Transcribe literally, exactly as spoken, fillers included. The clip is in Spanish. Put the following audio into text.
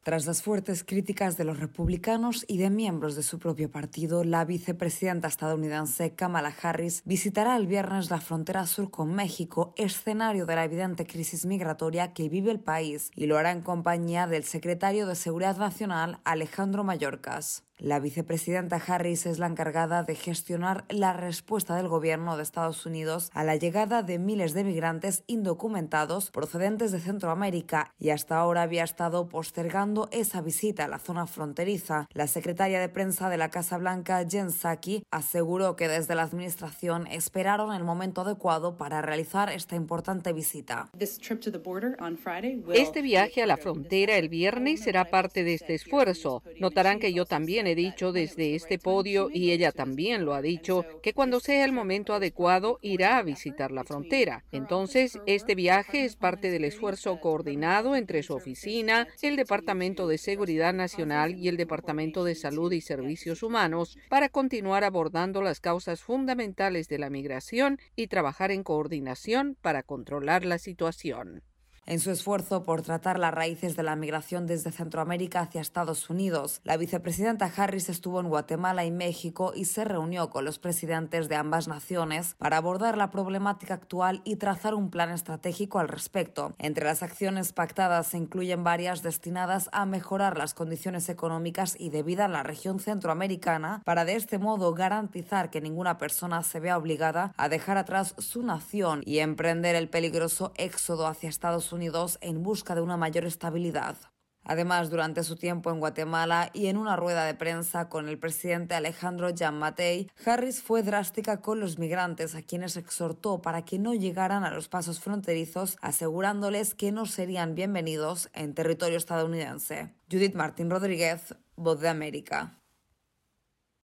Tras las fuertes críticas de los republicanos y de miembros de su propio partido, la vicepresidenta estadounidense Kamala Harris visitará el viernes la frontera sur con México, escenario de la evidente crisis migratoria que vive el país, y lo hará en compañía del secretario de Seguridad Nacional, Alejandro Mayorkas. La vicepresidenta Harris es la encargada de gestionar la respuesta del gobierno de Estados Unidos a la llegada de miles de migrantes indocumentados procedentes de Centroamérica y hasta ahora había estado postergando esa visita a la zona fronteriza. La secretaria de prensa de la Casa Blanca, Jen Psaki, aseguró que desde la administración esperaron el momento adecuado para realizar esta importante visita. Este viaje a la frontera el viernes será parte de este esfuerzo. Notarán que yo también he dicho desde este podio, y ella también lo ha dicho, que cuando sea el momento adecuado irá a visitar la frontera. Entonces, este viaje es parte del esfuerzo coordinado entre su oficina, el Departamento de Seguridad Nacional y el Departamento de Salud y Servicios Humanos para continuar abordando las causas fundamentales de la migración y trabajar en coordinación para controlar la situación. En su esfuerzo por tratar las raíces de la migración desde Centroamérica hacia Estados Unidos, la vicepresidenta Harris estuvo en Guatemala y México y se reunió con los presidentes de ambas naciones para abordar la problemática actual y trazar un plan estratégico al respecto. Entre las acciones pactadas se incluyen varias destinadas a mejorar las condiciones económicas y de vida en la región centroamericana para de este modo garantizar que ninguna persona se vea obligada a dejar atrás su nación y emprender el peligroso éxodo hacia Estados Unidos Unidos en busca de una mayor estabilidad. Además, durante su tiempo en Guatemala y en una rueda de prensa con el presidente Alejandro Giammattei, Harris fue drástica con los migrantes, a quienes exhortó para que no llegaran a los pasos fronterizos, asegurándoles que no serían bienvenidos en territorio estadounidense. Judith Martín Rodríguez, Voz de América.